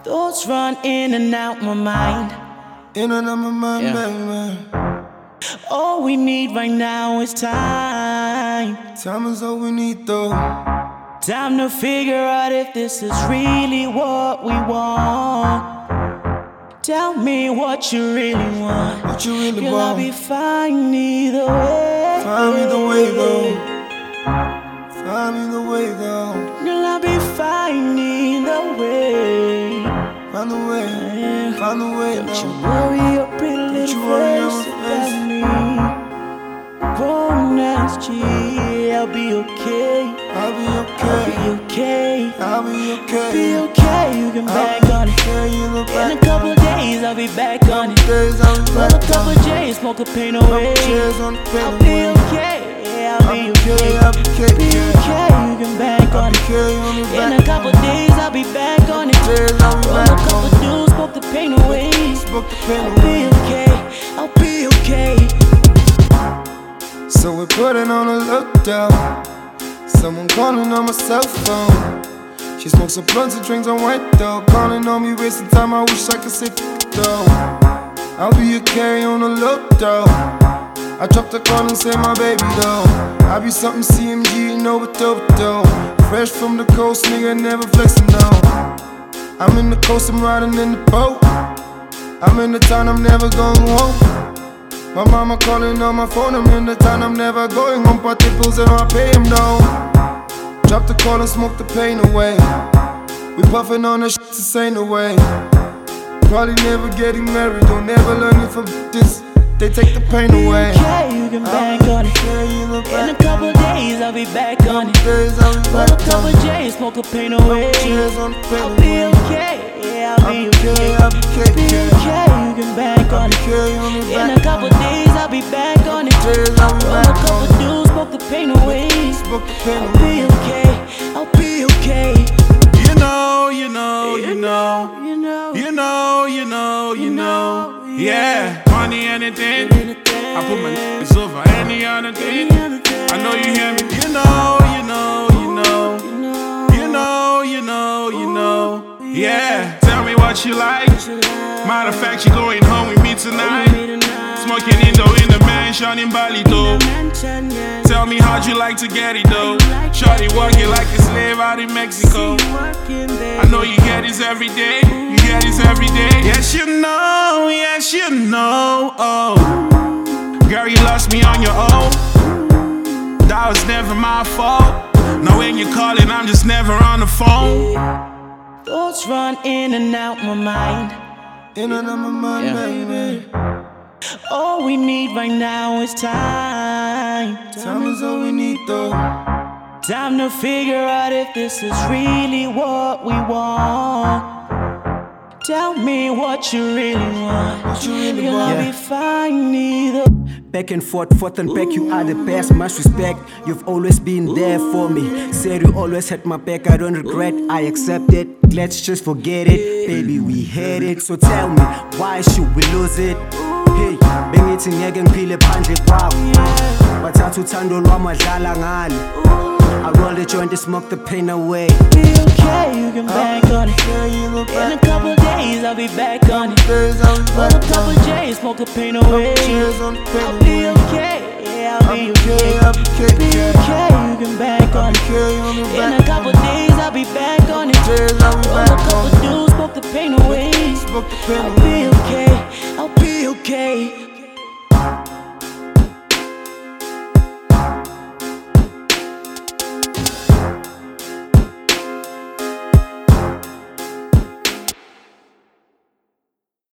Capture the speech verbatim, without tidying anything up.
Thoughts run in and out my mind. In and out my mind, Yeah. baby. All we need right now is time. Time is all we need, though. Time to figure out if this is really what we want. Tell me what you really want. What you really Girl, I'll want? be fine either way. Find me the way, though. Find me the way, though. Girl, I'll be fine either way. Find the way, find the way, Don't you though. worry your pretty Don't little you worry your face face. about me. Bonus G, I'll be okay. I'll be I'll okay. be okay. I'll be okay. Be okay, you can I'll back be on it. okay, you look In a back couple on of days, I'll be back on it. days, I'll be Roll a back couple on J's, smoke a pain Couple away. cheers on the I'll pain be away. okay, I'll I'll be be okay, okay. I'll be okay, Be yeah. okay, you can back I'll on be it. okay, on the In back a couple on days, I'll be back on it. days, I'll be Roll a back couple on dudes, smoke the pain away. Smoke the pain I'll be away. okay, I'll be okay. So we're putting on a lockdown. Someone calling on my cell phone. She smokes some blunts and drinks on white though. Calling on me, wasting time. I wish I could say f though. I'll be a carry on the low though. I dropped a call and say my baby though. I be something C M G, no but dope though. Fresh from the coast, nigga, never flexing though. I'm in the coast, I'm riding in the boat. I'm in the town, I'm never going home. My mama calling on my phone, I'm in the town, I'm never going home. Party pills and I pay him down. Drop the call and smoke the pain away. We puffin' on the shit, this ain't the way. Probably never getting married, don't never learn it from this. They take the pain Be away. okay, you can back on it. Yeah, you look In a back couple on it. days, I'll be back on it. Days I'll be Roll a back couple on it. J's, smoke a pain away. Cheers on the pain I'll be away. okay, I'll I'll be be okay, okay. I'll be okay, Be yeah. okay, you can back on it. Okay, on the In a back couple on it. days, I'll be back on it. Days I'll be Roll a back couple on it. dudes, smoke the pain away. Smoke the pain I'll be away. okay, I'll be okay. You know, you know, you know, You know, you know, you know, you know. Yeah, money, anything. I put my niggas over any other thing. I know you hear me. You know, you know, you know, you know, you know, you know. Yeah, tell me what you like. Matter of fact, you going home with me tonight. Smoking Indo in the mansion in Bali though. Tell me how'd you like to get it though. Shorty working like a slave out in Mexico. I know you get this every day. You get this every day. Yes, you know, yes, you know. Oh, girl, you lost me on your own. That was never my fault. Now when you're calling, I'm just never on the phone. thoughts run in and out my mind. In and out my mind, Yeah. baby. All we need right now is time. Time is all we need, though. Time to figure out if this is really what we want. Tell me what you really want. What you really Girl, I'll want? be fine either. Back and forth, forth and back, you are the best, much respect. You've always been there for me. Said you always had my back, I don't regret, I accept it. Let's just forget it, baby, we had it. So tell me, why should we lose it? Hey, bengithi ngeke ngiphile phandle kwakho. Bathatha uthando lwami wadlala ngalo. I roll the joint to smoke the pain away. Be okay, you can back on it. Yeah, you look In a back couple days, I'll be back on it. days I'll be Roll a back couple on J's, smoke a pain away. Cheers on the pain I'll be away. okay, I'll be okay. I'll be okay, Be yeah. okay, you can back on it. Okay, on the In a back couple on it. days, I'll be back on it. Days I'll be Roll a back couple on it. dudes, smoke the pain away. Smoke the pain I'll away. be